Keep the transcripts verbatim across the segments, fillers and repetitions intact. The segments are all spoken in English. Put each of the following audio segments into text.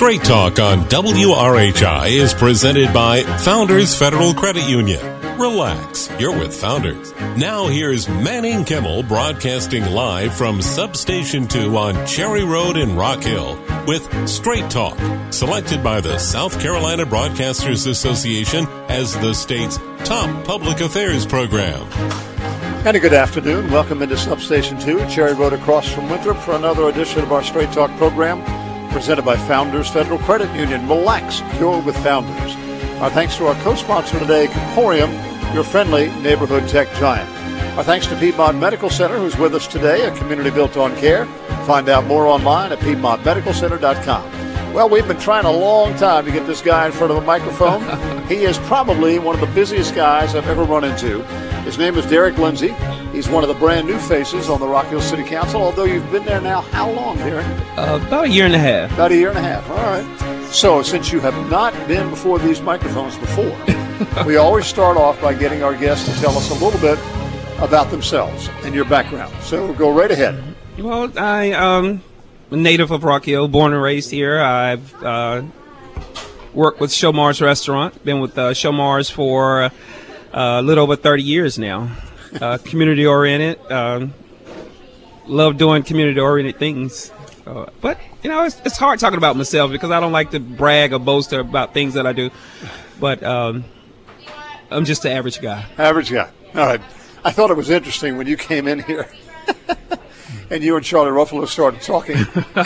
Straight Talk on W R H I is presented by Founders Federal Credit Union. Relax, you're with Founders. Now here's Manning Kimmel broadcasting live from Substation two on Cherry Road in Rock Hill with Straight Talk, selected by the South Carolina Broadcasters Association as the state's top public affairs program. And a good afternoon. Welcome into Substation two, Cherry Road across from Winthrop for another edition of our Straight Talk program presented by Founders Federal Credit Union. Relax, you're with Founders. Our thanks to our co-sponsor today, Comporium, your friendly neighborhood tech giant. Our thanks to Piedmont Medical Center, who's with us today, a community built on care. Find out more online at piedmont medical center dot com. Well, we've been trying a long time to get this guy in front of a microphone. He is probably one of the busiest guys I've ever run into. His name is Derek Lindsey. He's one of the brand new faces on the Rock Hill City Council, although you've been there now how long, Derek? Uh, about a year and a half. About a year and a half, all right. So since you have not been before these microphones before, we always start off by getting our guests to tell us a little bit about themselves and your background. So go right ahead. Well, I um, am a native of Rock Hill, born and raised here. I've uh, worked with Shomar's Restaurant, been with uh, Shomar's for uh, a little over thirty years now. Uh, community-oriented, um, love doing community-oriented things. Uh, but, you know, it's, it's hard talking about myself because I don't like to brag or boast about things that I do. But um, I'm just an average guy. Average guy. All right. I thought it was interesting when you came in here and you and Charlie Ruffalo started talking.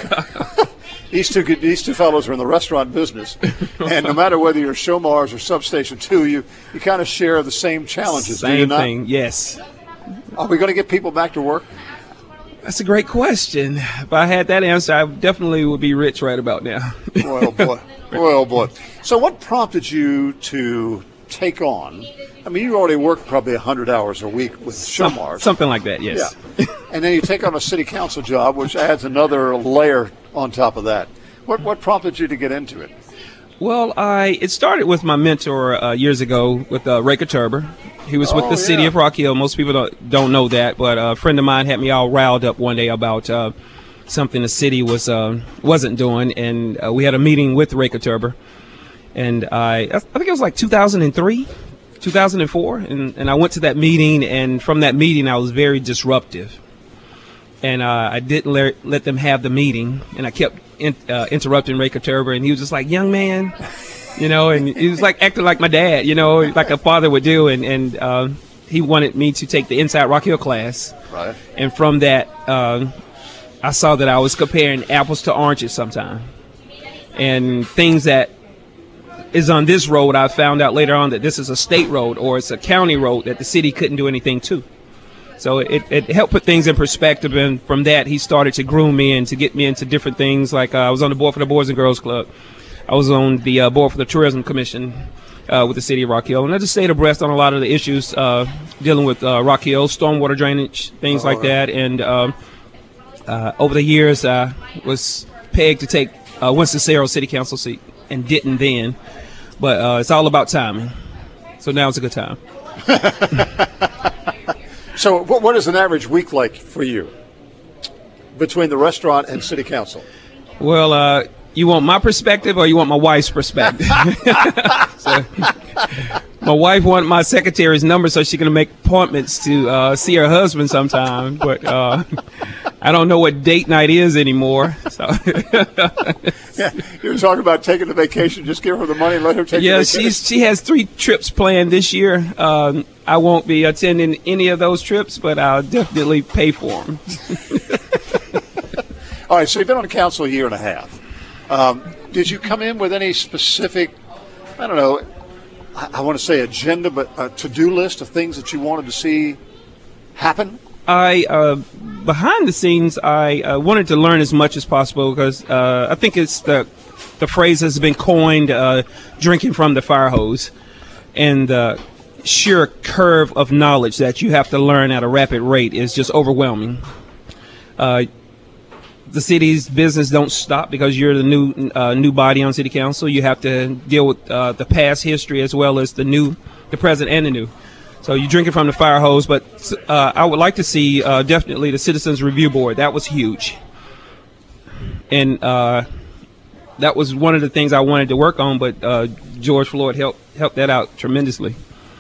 These two these two fellows are in the restaurant business, and no matter whether you're Shomar's or Substation two, you, you kind of share the same challenges, same do you not? Thing, yes. Are we going to get people back to work? That's a great question. If I had that answer, I definitely would be rich right about now. Well, boy. Well, boy. So what prompted you to take on, I mean, you already work probably one hundred hours a week with Shomar's. Some, something like that, yes. Yeah. And then you take on a city council job, which adds another layer on top of that. What what prompted you to get into it? Well, I it started with my mentor uh, years ago with uh, Ray Katurber. He was oh, with the yeah. city of Rock Hill. Most people don't, don't know that, but a friend of mine had me all riled up one day about uh, something the city was uh, wasn't doing, and uh, we had a meeting with Ray Katurber. And I I think it was like two thousand three, two thousand four, and, and I went to that meeting, and from that meeting I was very disruptive. And uh, I didn't let, let them have the meeting, and I kept in, uh, interrupting Ray Katurber, and he was just like, young man, you know, and he was like acting like my dad, you know, like a father would do. And, and uh, he wanted me to take the Inside Rock Hill class. Right. And from that, uh, I saw that I was comparing apples to oranges sometime. And things that is on this road, I found out later on that this is a state road or it's a county road that the city couldn't do anything to. So it, it helped put things in perspective, and from that he started to groom me and to get me into different things. Like uh, I was on the board for the Boys and Girls Club. I was on the uh, board for the Tourism Commission uh, with the city of Rock Hill. And I just stayed abreast on a lot of the issues uh, dealing with uh, Rock Hill, stormwater drainage, things oh, like right. that. And um, uh, over the years I was pegged to take uh, Winston-Salem City Council seat and didn't then. But uh, it's all about timing. So now it's a good time. So what, what is an average week like for you between the restaurant and city council? Well, uh, you want my perspective or you want my wife's perspective? So, my wife wanted my secretary's number so she can make appointments to uh, see her husband sometime. But uh, I don't know what date night is anymore. So. Yeah, you were talking about taking a vacation. Just give her the money and let her take yeah, the vacation. Yeah, she has three trips planned this year. Um, I won't be attending any of those trips, but I'll definitely pay for them. All right, so you've been on the council a year and a half. Um, did you come in with any specific, I don't know, I, I want to say agenda, but a to-do list of things that you wanted to see happen? I, uh, behind the scenes, I uh, wanted to learn as much as possible because uh, I think it's the the phrase has been coined, uh, drinking from the fire hose, and the sheer curve of knowledge that you have to learn at a rapid rate is just overwhelming. Uh, the city's business don't stop because you're the new uh, new body on city council. You have to deal with uh, the past history as well as the new, the present and the new. So you're drinking from the fire hose, but uh, I would like to see uh, definitely the Citizens Review Board. That was huge. And uh, that was one of the things I wanted to work on, but uh, George Floyd helped helped that out tremendously.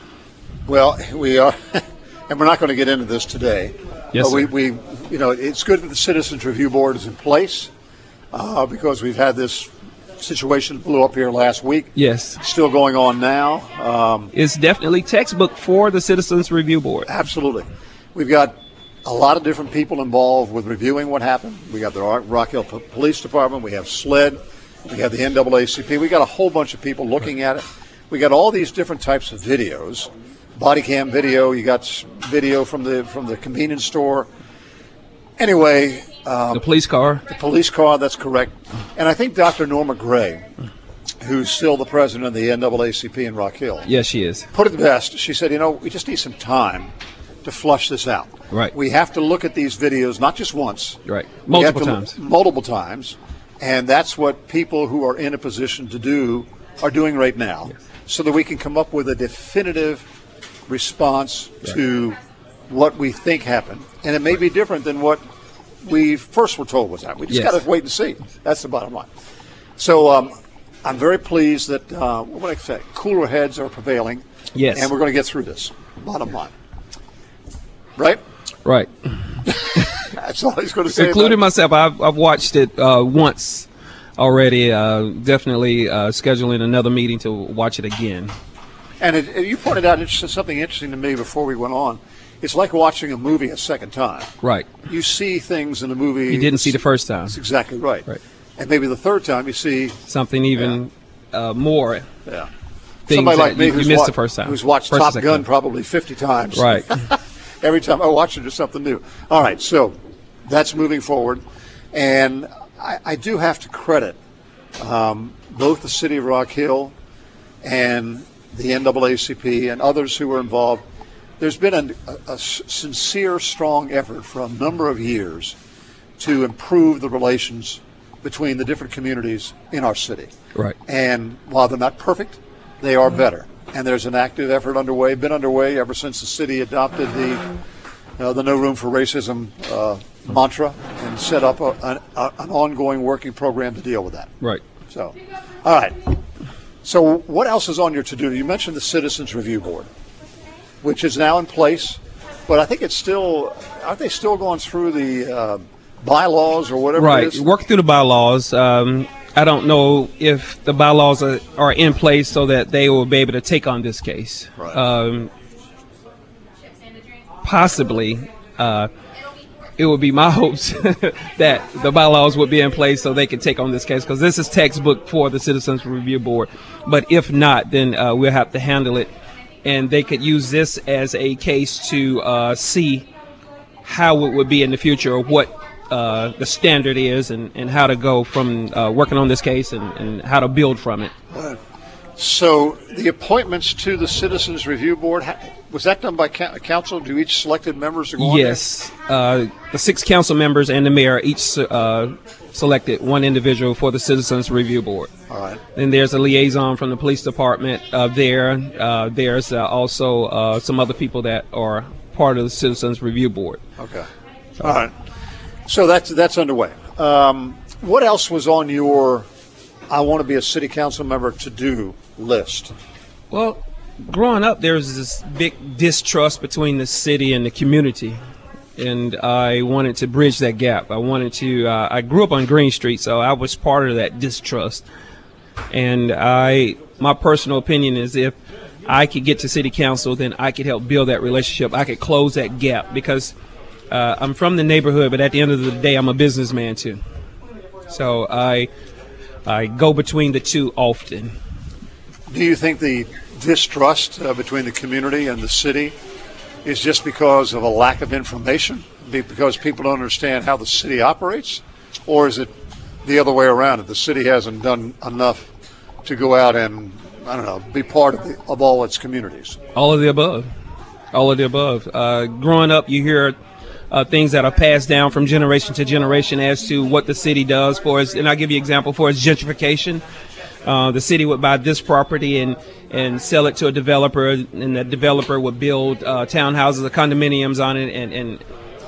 Well, we are, and we're not going to get into this today. Yes, but we, sir. we, you know, it's good that the Citizens Review Board is in place uh, because we've had this situation that blew up here last week. Yes. Still going on now. Um, it's definitely textbook for the Citizens Review Board. Absolutely. We've got a lot of different people involved with reviewing what happened. We got the Rock Hill P- Police Department. We have SLED. We have the N double A C P. We got a whole bunch of people looking at it. We got all these different types of videos, body cam video. You got video from the from the convenience store. Anyway, um, the police car. The police car. That's correct. And I think Doctor Norma Gray, who's still the president of the N double A C P in Rock Hill. Yes, she is. Put it the best. She said, you know, we just need some time to flush this out. Right. We have to look at these videos not just once. Right. Multiple times. Look, multiple times. And that's what people who are in a position to do are doing right now, yes. so that we can come up with a definitive response right. to what we think happened. And it may be different than what we first were told was happening. We just yes. got to wait and see. That's the bottom line. So um, I'm very pleased that, uh, what would I say, cooler heads are prevailing. Yes. And we're going to get through this, bottom line. Right? Right. That's all he's going to say. Including myself. I've, I've watched it uh, once already. Uh, definitely uh, scheduling another meeting to watch it again. And it, it, you pointed out something interesting to me before we went on. It's like watching a movie a second time. Right. You see things in the movie you didn't see the first time. That's exactly right. Right. And maybe the third time you see something even yeah. uh, more. Yeah. Things Somebody like that me you, who's you missed wa- the first time. Who's watched first Top Gun probably fifty times. Right. Every time I watch it, there's something new. All right, so that's moving forward. And I, I do have to credit um, both the City of Rock Hill and the N double A C P and others who were involved. There's been a, a, a sincere, strong effort for a number of years to improve the relations between the different communities in our city. Right. And while they're not perfect, they are better. And there's an active effort underway, been underway ever since the city adopted the uh, the No Room for Racism uh, mantra and set up a, an, a, an ongoing working program to deal with that. Right. So, all right. So what else is on your to-do? You mentioned the Citizens Review Board, which is now in place, but I think it's still, aren't they still going through the uh, bylaws or whatever right. it is? Right, working through the bylaws. Um, I don't know if the bylaws are, are in place so that they will be able to take on this case. Right. Um, possibly. Uh, it would be my hopes that the bylaws would be in place so they could take on this case, because this is textbook for the Citizens Review Board. But if not, then uh, we'll have to handle it. And they could use this as a case to uh, see how it would be in the future, or what uh, the standard is, and, and how to go from uh, working on this case, and, and how to build from it. So the appointments to the Citizens Review Board, was that done by council? Do each selected members go on there? Yes. Uh, the six council members and the mayor each uh, selected one individual for the Citizens Review Board. All right. Then there's a liaison from the police department uh, there. Uh, there's uh, also uh, some other people that are part of the Citizens Review Board. Okay. All right. So that's that's underway. Um, what else was on your I want to be a city council member to do list? Well, growing up, there was this big distrust between the city and the community, and I wanted to bridge that gap. I wanted to. Uh, I grew up on Green Street, so I was part of that distrust. And I, my personal opinion is, if I could get to city council, then I could help build that relationship. I could close that gap, because uh, I'm from the neighborhood, but at the end of the day, I'm a businessman too. So I, I go between the two often. Do you think the distrust uh, between the community and the city is just because of a lack of information, because people don't understand how the city operates, or is it the other way around, that the city hasn't done enough to go out and, I don't know, be part of, the, of all its communities? All of the above. All of the above. Uh, growing up, you hear uh, things that are passed down from generation to generation as to what the city does for us. And I'll give you an example for its gentrification. Uh, the city would buy this property and, and sell it to a developer, and the developer would build uh, townhouses or condominiums on it, and, and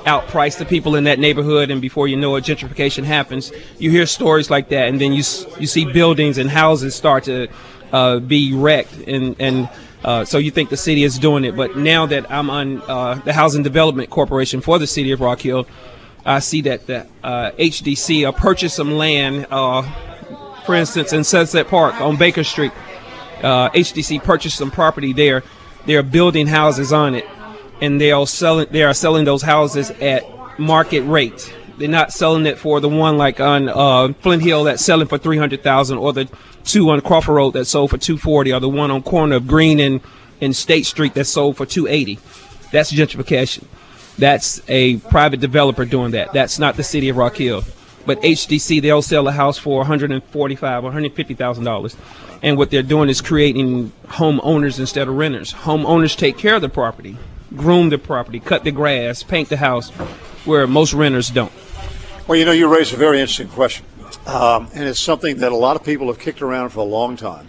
outprice the people in that neighborhood, and before you know it, gentrification happens. You hear stories like that, and then you you see buildings and houses start to uh, be wrecked, and and uh, so you think the city is doing it. But now that I'm on uh, the Housing Development Corporation for the city of Rock Hill, I see that the uh, H D C uh, purchased some land, uh, for instance, in Sunset Park on Baker Street. Uh, H D C purchased some property there. They're building houses on it, and they are selling. They are selling those houses at market rate. They're not selling it for the one like on uh, Flint Hill that's selling for three hundred thousand, or the two on Crawford Road that sold for two forty, or the one on corner of Green and, and State Street that sold for two eighty. That's gentrification. That's a private developer doing that. That's not the city of Rock Hill. But H D C, they'll sell a house for one hundred forty-five thousand dollars or one hundred fifty thousand dollars. And what they're doing is creating homeowners instead of renters. Homeowners take care of the property, groom the property, cut the grass, paint the house, where most renters don't. Well, you know, you raised a very interesting question. Um, and it's something that a lot of people have kicked around for a long time,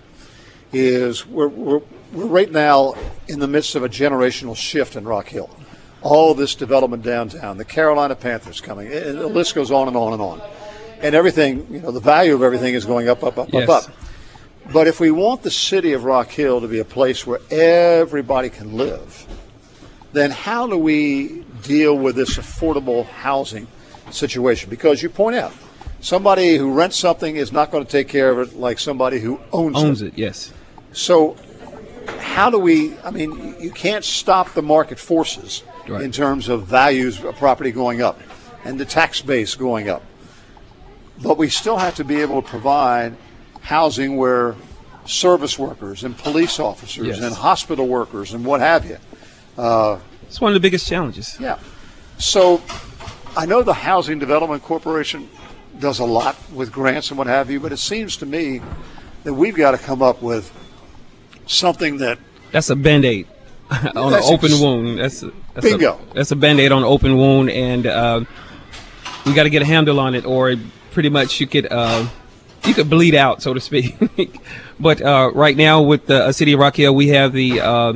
is we're, we're, we're right now in the midst of a generational shift in Rock Hill. All this development downtown, the Carolina Panthers coming, and the list goes on and on and on. And everything, you know, the value of everything is going up, up, up, yes. up, up. But if we want the city of Rock Hill to be a place where everybody can live, then how do we deal with this affordable housing situation? Because you point out, somebody who rents something is not going to take care of it like somebody who owns, owns it. it. Yes. So how do we, I mean, you can't stop the market forces right. in terms of values of property going up and the tax base going up. But we still have to be able to provide housing where service workers and police officers yes. and hospital workers and what have you. Uh, it's one of the biggest challenges. Yeah. So I know the Housing Development Corporation does a lot with grants and what have you, but it seems to me that we've got to come up with something that... That's a Band-Aid on an open ex- wound. That's, a, that's bingo. A, that's a Band-Aid on an open wound, and uh, we got to get a handle on it, or pretty much you could... Uh, You could bleed out, so to speak. But uh, right now, with the uh, City of Rock Hill, we have the uh,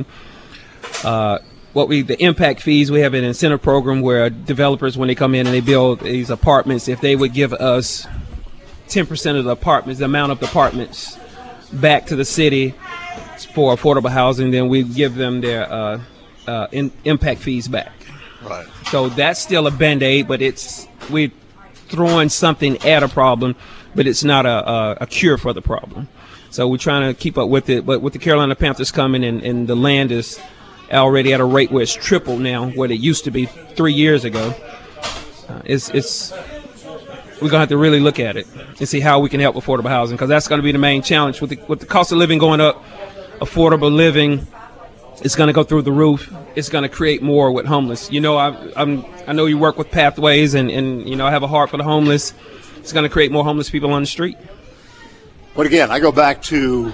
uh, what we the impact fees. We have an incentive program where developers, when they come in and they build these apartments, if they would give us ten percent of the apartments, the amount of the apartments, back to the city for affordable housing, then we give them their uh, uh, in, impact fees back. Right. So that's still a Band-Aid, but it's we're throwing something at a problem. But it's not a, a, a cure for the problem. So we're trying to keep up with it. But with the Carolina Panthers coming, and, and the land is already at a rate where it's tripled now what it used to be three years ago, uh, it's, it's we're going to have to really look at it and see how we can help affordable housing, because that's going to be the main challenge. With the, with the cost of living going up, affordable living is going to go through the roof. It's going to create more with homeless. You know, I, I'm, I know you work with Pathways, and, and, you know, I have a heart for the homeless. It's going to create more homeless people on the street. But again, I go back to,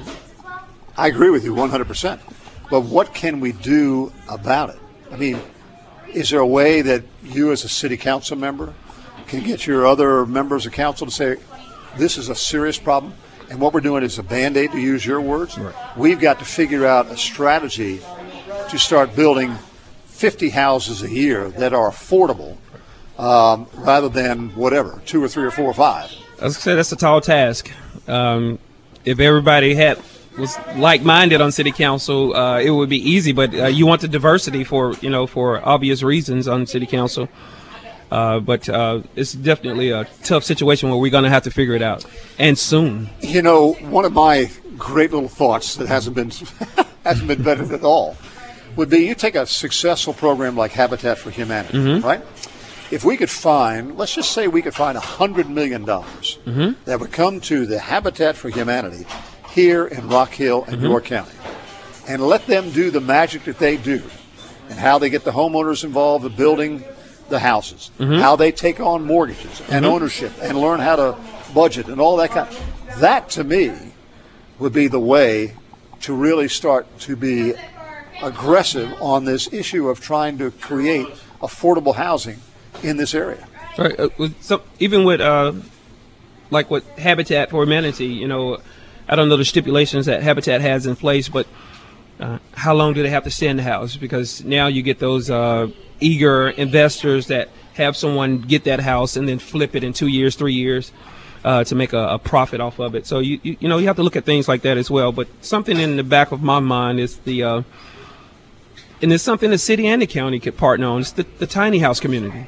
I agree with you one hundred percent. But what can we do about it? I mean, is there a way that you as a city council member can get your other members of council to say, this is a serious problem, and what we're doing is a Band-Aid, to use your words? Right. We've got to figure out a strategy to start building fifty houses a year that are affordable. Um, rather than whatever, two or three or four or five. As I said, that's a tall task. Um, if everybody had was like-minded on city council, uh, it would be easy. But uh, you want the diversity for you know for obvious reasons on city council. Uh, but uh, it's definitely a tough situation where we're going to have to figure it out, and soon. You know, one of my great little thoughts that hasn't been hasn't been vetted at all would be, you take a successful program like Habitat for Humanity, mm-hmm. right? If we could find, let's just say we could find one hundred million dollars mm-hmm. that would come to the Habitat for Humanity here in Rock Hill and mm-hmm. York County, and let them do the magic that they do, and how they get the homeowners involved in building the houses, mm-hmm. how they take on mortgages and mm-hmm. ownership and learn how to budget and all that kind of, that to me would be the way to really start to be aggressive on this issue of trying to create affordable housing in this area. Right. Uh, with some, even with uh, like with Habitat for Humanity, you know, I don't know the stipulations that Habitat has in place, but uh, how long do they have to stay in the house? Because now you get those uh, eager investors that have someone get that house and then flip it in two years, three years uh, to make a, a profit off of it. So, you, you you know, you have to look at things like that as well. But something in the back of my mind is the, uh, and it's something the city and the county could partner on. It's the, the tiny house community.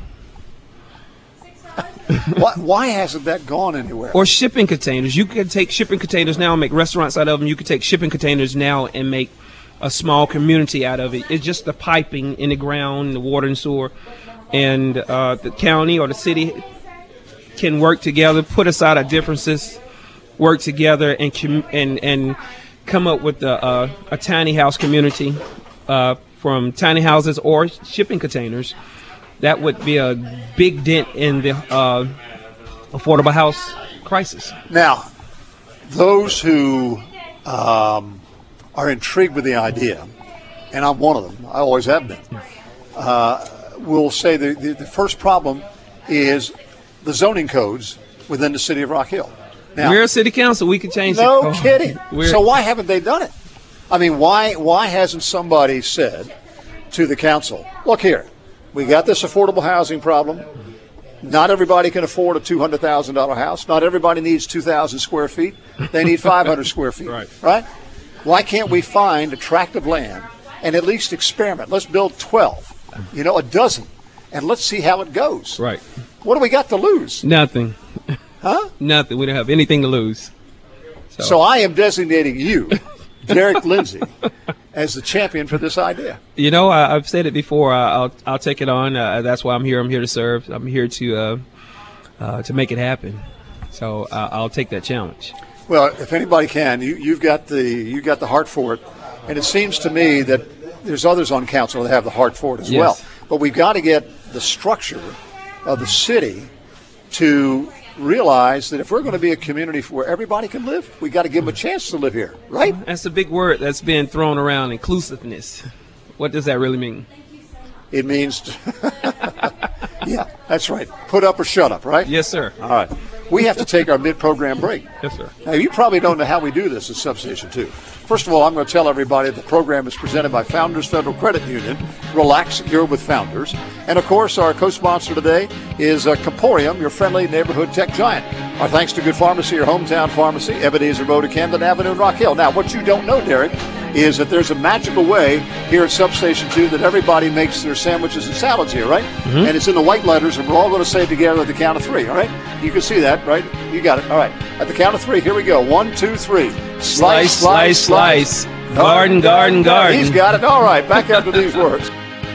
why, why hasn't that gone anywhere? Or shipping containers. You could take shipping containers now and make restaurants out of them. You could take shipping containers now and make a small community out of it. It's just the piping in the ground, the water and sewer. And uh, the county or the city can work together, put aside our differences, work together, and com- and and come up with a, uh, a tiny house community uh, from tiny houses or shipping containers. That would be a big dent in the uh, affordable house crisis. Now, those who um, are intrigued with the idea, and I'm one of them, I always have been, uh, will say the, the, the first problem is the zoning codes within the city of Rock Hill. Now, we're a city council. We can change no it. No kidding. We're, so why haven't they done it? I mean, why why hasn't somebody said to the council, look here, we got this affordable housing problem. Not everybody can afford a two hundred thousand dollars house. Not everybody needs two thousand square feet. They need five hundred square feet, right. right? Why can't we find attractive land and at least experiment? Let's build twelve, you know, a dozen, and let's see how it goes. Right. What do we got to lose? Nothing. Huh? Nothing. We don't have anything to lose. So, so I am designating you, Derek Lindsay, as the champion for this idea. You know, I, I've said it before. I, I'll I'll take it on. Uh, that's why I'm here. I'm here to serve. I'm here to uh, uh, to make it happen. So uh, I'll take that challenge. Well, if anybody can, you you've got the you got the heart for it, and it seems to me that there's others on council that have the heart for it as yes. well. But we've got to get the structure of the city to realize that if we're going to be a community where everybody can live, we got to give them a chance to live here, right? That's a big word that's been thrown around, inclusiveness. What does that really mean? It means, yeah, that's right. Put up or shut up, right? Yes, sir. All right. We have to take our mid-program break. Yes, sir. Now, you probably don't know how we do this at Substation two. First of all, I'm going to tell everybody the program is presented by Founders Federal Credit Union. Relax, you're with Founders. And, of course, our co-sponsor today is uh, Comporium, your friendly neighborhood tech giant. Our thanks to Good Pharmacy, your hometown pharmacy, Ebenezer Road, Camden Avenue, in Rock Hill. Now, what you don't know, Derek, is that there's a magical way here at Substation two that everybody makes their sandwiches and salads here, right? Mm-hmm. And it's in the white letters, and we're all going to say it together at the count of three, all right? You can see that, right? You got it. All right. At the count of three, here we go. One, two, three. Slice, slice, slice. slice. Garden, garden, garden. He's got it. All right. Back after these words.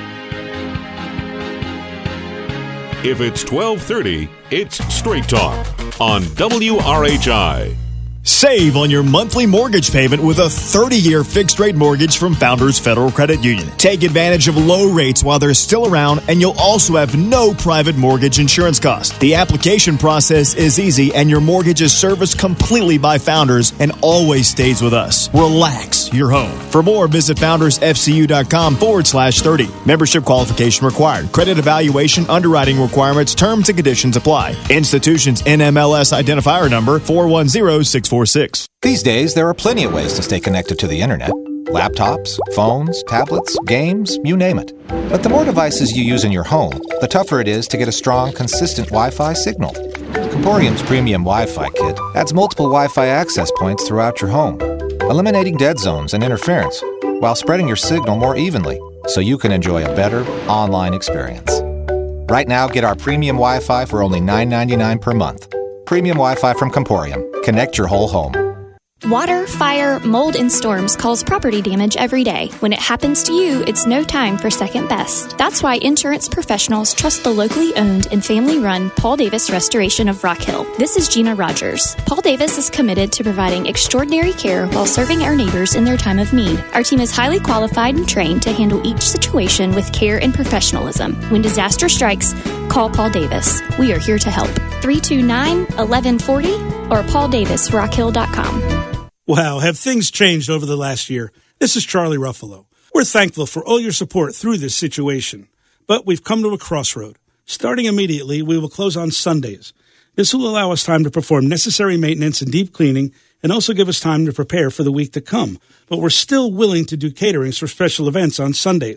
If it's twelve thirty, it's Straight Talk on W R H I. Save on your monthly mortgage payment with a thirty-year fixed-rate mortgage from Founders Federal Credit Union. Take advantage of low rates while they're still around, and you'll also have no private mortgage insurance cost. The application process is easy, and your mortgage is serviced completely by Founders and always stays with us. Relax your home. For more, visit foundersfcu.com forward slash 30. Membership qualification required. Credit evaluation, underwriting requirements, terms and conditions apply. Institution's N M L S identifier number four one zero six four six. These days, there are plenty of ways to stay connected to the internet. Laptops, phones, tablets, games, you name it. But the more devices you use in your home, the tougher it is to get a strong, consistent Wi-Fi signal. Comporium's Premium Wi-Fi Kit adds multiple Wi-Fi access points throughout your home, eliminating dead zones and interference, while spreading your signal more evenly, so you can enjoy a better online experience. Right now, get our Premium Wi-Fi for only nine ninety-nine per month. Premium Wi-Fi from Comporium. Connect your whole home. Water, fire, mold, and storms cause property damage every day. When it happens to you, it's no time for second best. That's why insurance professionals trust the locally owned and family-run Paul Davis Restoration of Rock Hill. This is Gina Rogers. Paul Davis is committed to providing extraordinary care while serving our neighbors in their time of need. Our team is highly qualified and trained to handle each situation with care and professionalism. When disaster strikes, call Paul Davis. We are here to help. three two nine, one one four zero or paul davis rock hill dot com. Wow, have things changed over the last year? This is Charlie Ruffalo. We're thankful for all your support through this situation, but we've come to a crossroad. Starting immediately, we will close on Sundays. This will allow us time to perform necessary maintenance and deep cleaning and also give us time to prepare for the week to come. But we're still willing to do caterings for special events on Sundays.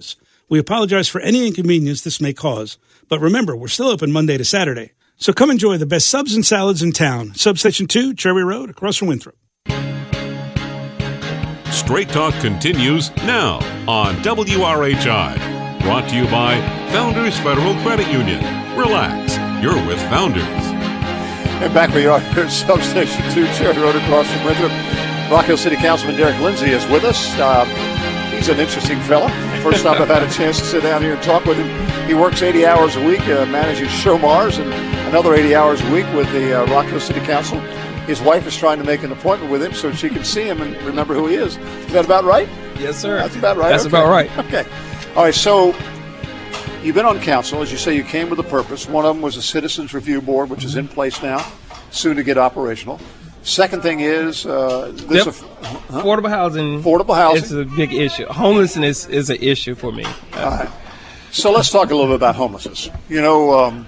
We apologize for any inconvenience this may cause. But remember, we're still open Monday to Saturday. So come enjoy the best subs and salads in town. Substation two, Cherry Road, across from Winthrop. Straight Talk continues now on W R H I. Brought to you by Founders Federal Credit Union. Relax, you're with Founders. And back we are here at Substation two, Cherry Road, across from Winthrop. Rock Hill City Councilman Derek Lindsay is with us. Uh, he's an interesting fella. First time I've had a chance to sit down here and talk with him. He works eighty hours a week, uh, manages Showmars, and another eighty hours a week with the uh, Rock Hill City Council. His wife is trying to make an appointment with him so she can see him and remember who he is. Is that about right? Yes, sir. That's about right. That's okay. about right. Okay. All right, so you've been on council. As you say, you came with a purpose. One of them was a Citizens Review Board, which is in place now, soon to get operational. Second thing is uh, this yep. aff- huh? affordable housing. Affordable housing. It's a big issue. Homelessness is an issue for me. Uh, All right. So let's talk a little bit about homelessness. You know, um,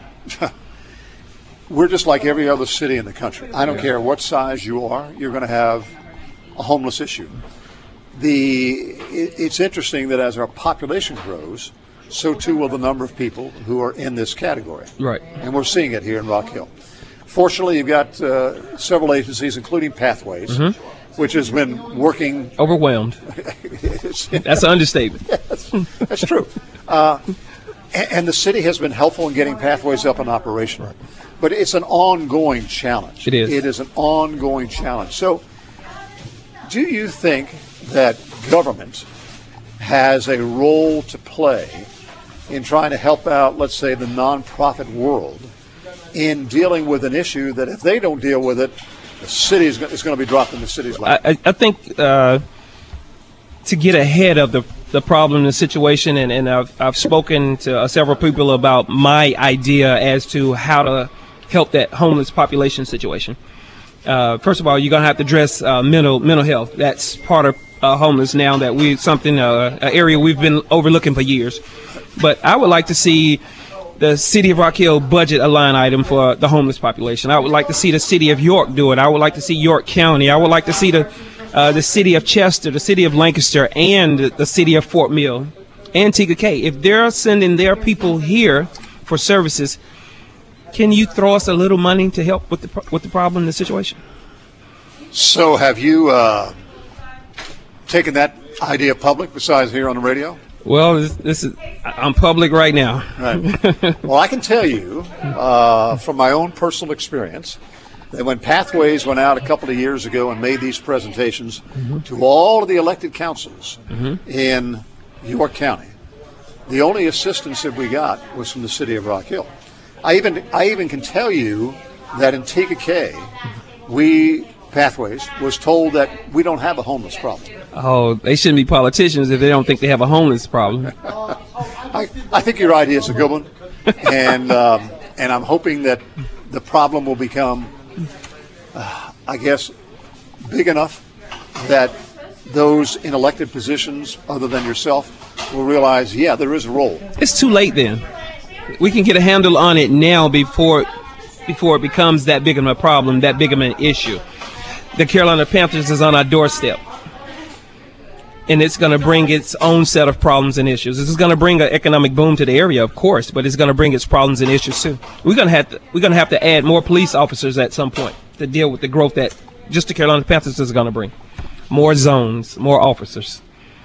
we're just like every other city in the country. I don't yeah. care what size you are, you're going to have a homeless issue. The it, it's interesting that as our population grows, so too will the number of people who are in this category. Right. And we're seeing it here in Rock Hill. Fortunately, you've got uh, several agencies, including Pathways, mm-hmm. which has been working. Overwhelmed. That's an understatement. Yes, that's true. Uh, and, and the city has been helpful in getting Pathways up and operational. But it's an ongoing challenge. It is. It is an ongoing challenge. So do you think that government has a role to play in trying to help out, let's say, the nonprofit world in dealing with an issue that if they don't deal with it, the city is going to be dropped in the city's lap? I, I think uh, to get ahead of the the problem, the situation, and, and I've, I've spoken to uh, several people about my idea as to how to help that homeless population situation. Uh, first of all, you're going to have to address uh, mental mental health. That's part of uh, homeless now, that we something uh, an area we've been overlooking for years. But I would like to see the city of Rock Hill budget a line item for the homeless population. I would like to see the city of York do it. I would like to see York County. I would like to see the uh, the city of Chester, the city of Lancaster, and the city of Fort Mill, and Tega-Cay. If they're sending their people here for services, can you throw us a little money to help with the with the problem, the situation? So have you uh, taken that idea public besides here on the radio? Well, this, this is I'm public right now. Right. Well, I can tell you uh, from my own personal experience that when Pathways went out a couple of years ago and made these presentations mm-hmm. to all of the elected councils mm-hmm. in York County, the only assistance that we got was from the city of Rock Hill. I even I even can tell you that in Tega-Cay, we Pathways was told that we don't have a homeless problem. Oh, they shouldn't be politicians if they don't think they have a homeless problem. I, I think your idea is a good one, and um, and I'm hoping that the problem will become, uh, I guess, big enough that those in elected positions, other than yourself, will realize, yeah, there is a role. It's too late then. We can get a handle on it now before before it becomes that big of a problem, that big of an issue. The Carolina Panthers is on our doorstep, and it's going to bring its own set of problems and issues. This is going to bring an economic boom to the area, of course, but it's going to bring its problems and issues too. We're going to have to we're going to have to add more police officers at some point to deal with the growth that just the Carolina Panthers is going to bring. More zones, more officers.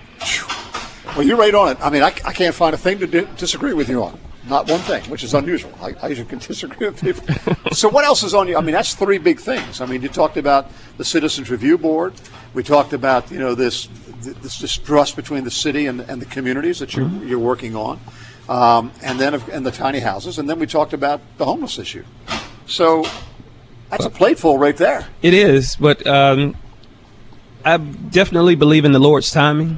Well, you're right on it. I mean, I, I can't find a thing to di- disagree with you on. Not one thing, which is unusual. I, I usually can disagree with people. So what else is on you? I mean, that's three big things. I mean, you talked about the Citizens Review Board. We talked about, you know, this this distrust between the city and, and the communities that you're, mm-hmm. you're working on, um, and then and the tiny houses. And then we talked about the homeless issue. So that's a plateful right there. It is, but um, I definitely believe in the Lord's timing.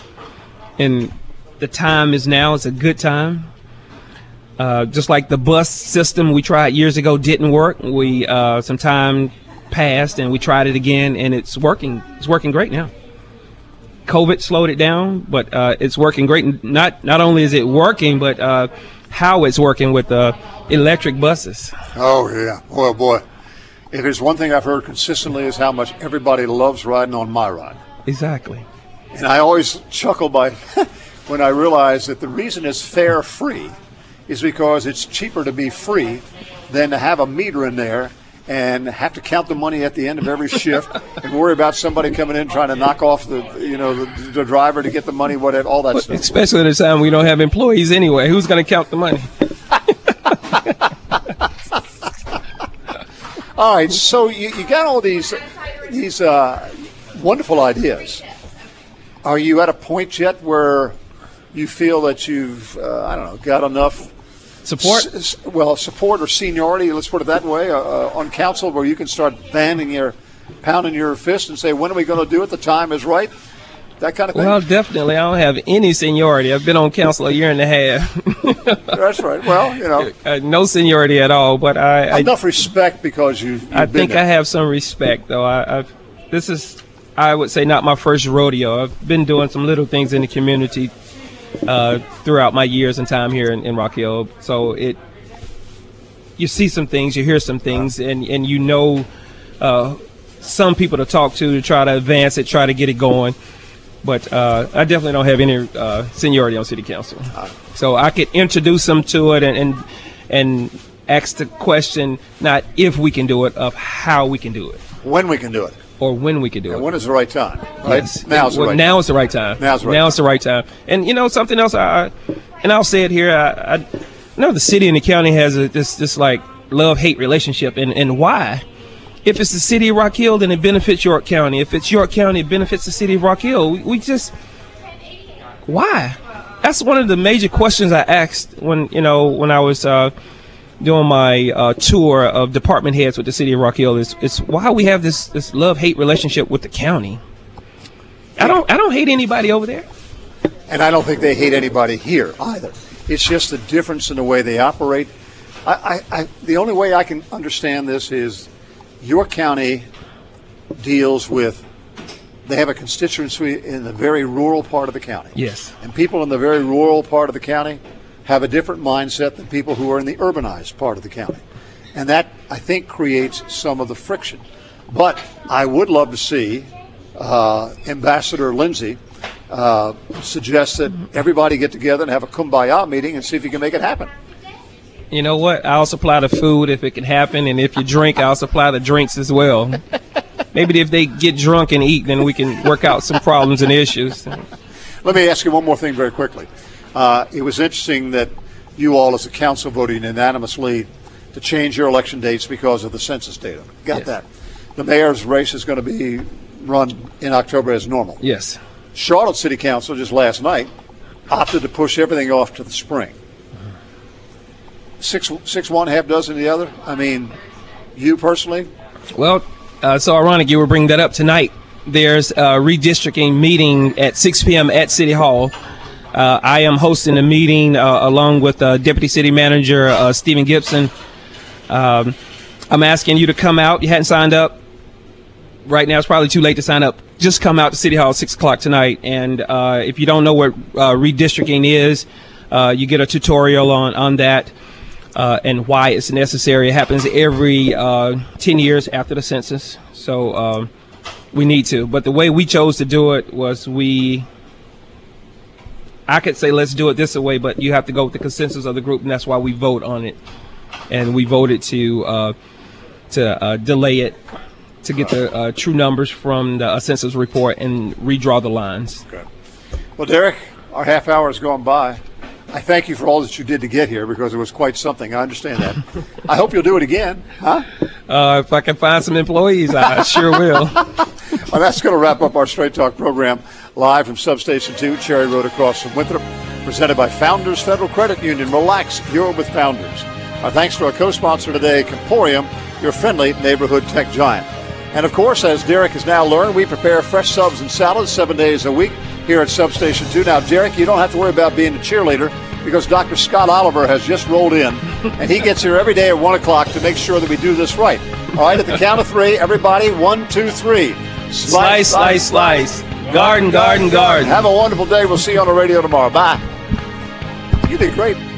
And the time is now. It's a good time. Uh, just like the bus system we tried years ago didn't work. We uh, some time passed and we tried it again, and it's working. It's working great now. COVID slowed it down, but uh, it's working great. Not not only is it working, but uh, how it's working with uh, electric buses. Oh yeah, boy, boy. If there's one thing I've heard consistently is how much everybody loves riding on my ride. Exactly. And I always chuckle by when I realized that the reason it's fare free is because it's cheaper to be free than to have a meter in there and have to count the money at the end of every shift and worry about somebody coming in trying to knock off the, you know, the, the driver to get the money, whatever, all that stuff. Especially at a time we don't have employees anyway. Who's going to count the money? All right, so you, you got all these these uh, wonderful ideas. Are you at a point yet where you feel that you've, uh, I don't know, got enough support? S- well, support or seniority, let's put it that way, uh, uh, on council where you can start banging your, pounding your fist and say, when are we going to do it? The time is right. That kind of thing. Well, definitely. I don't have any seniority. I've been on council a year and a half. That's right. Well, you know. Uh, no seniority at all, but I. Enough I, respect because you. I think I have some respect, though. I, I've. This is, I would say, not my first rodeo. I've been doing some little things in the community uh, throughout my years and time here in, in Rock Hill. So it. You see some things, you hear some things, and and you know, uh, some people to talk to to try to advance it, try to get it going. But uh, I definitely don't have any uh, seniority on city council. So I could introduce them to it and, and and ask the question, not if we can do it, of how we can do it. When we can do it. Or when we can do and it. When is the right time, right? Yes. Now's the well, right now time. is the right time. Now's the right now time. is the right time. And, you know, something else, I, I and I'll say it here, I, I know the city and the county has a, this, this like, love-hate relationship, and, and why? If it's the city of Rock Hill, then it benefits York County. If it's York County, it benefits the city of Rock Hill. We, we just, why? That's one of the major questions I asked when, you know, when I was uh, doing my uh, tour of department heads with the city of Rock Hill. Is, is why we have this, this love-hate relationship with the county. I don't, I don't hate anybody over there. And I don't think they hate anybody here either. It's just the difference in the way they operate. I, I, I the only way I can understand this is York County deals with, they have a constituency in the very rural part of the county. Yes. And people in the very rural part of the county have a different mindset than people who are in the urbanized part of the county. And that, I think, creates some of the friction. But I would love to see uh, Ambassador Lindsay uh, suggest that everybody get together and have a kumbaya meeting and see if you can make it happen. You know what? I'll supply the food if it can happen, and if you drink, I'll supply the drinks as well. Maybe if they get drunk and eat, then we can work out some problems and issues. Let me ask you one more thing very quickly. Uh, it was interesting that you all as a council voted unanimously to change your election dates because of the census data. Got Yes. that. The mayor's race is going to be run in October as normal. Yes. Charlotte City Council just last night opted to push everything off to the spring. Six, six one, half dozen the other. I mean, you personally? Well, uh, so ironic you were bringing that up tonight. There's a redistricting meeting at six p.m. at City Hall. Uh, I am hosting a meeting uh, along with uh, Deputy City Manager uh, Stephen Gibson. Um, I'm asking you to come out. You hadn't signed up. Right now, it's probably too late to sign up. Just come out to City Hall at six o'clock tonight. And uh, if you don't know what uh, redistricting is, uh, you get a tutorial on, on that. Uh, and why it's necessary. It happens every uh, ten years after the census, so um, we need to. But the way we chose to do it was we, I could say let's do it this way, but you have to go with the consensus of the group, and that's why we vote on it. And we voted to uh, to uh, delay it to get the uh, true numbers from the uh, census report and redraw the lines. Okay. Well, Derek, our half hour has gone by. I thank you for all that you did to get here because it was quite something. I understand that. I hope you'll do it again, huh? Uh, if I can find some employees, I sure will. Well, that's going to wrap up our Straight Talk program live from Substation two, Cherry Road across from Winthrop, presented by Founders Federal Credit Union. Relax, you're with Founders. Our thanks to our co-sponsor today, Comporium, your friendly neighborhood tech giant. And, of course, as Derek has now learned, we prepare fresh subs and salads seven days a week here at Substation two. Now, Derek, you don't have to worry about being a cheerleader because Doctor Scott Oliver has just rolled in, and he gets here every day at one o'clock to make sure that we do this right. All right, at the count of three, everybody, one, two, three. Slice, slice, slice. Garden, garden, garden. Have a wonderful day. We'll see you on the radio tomorrow. Bye. You did great.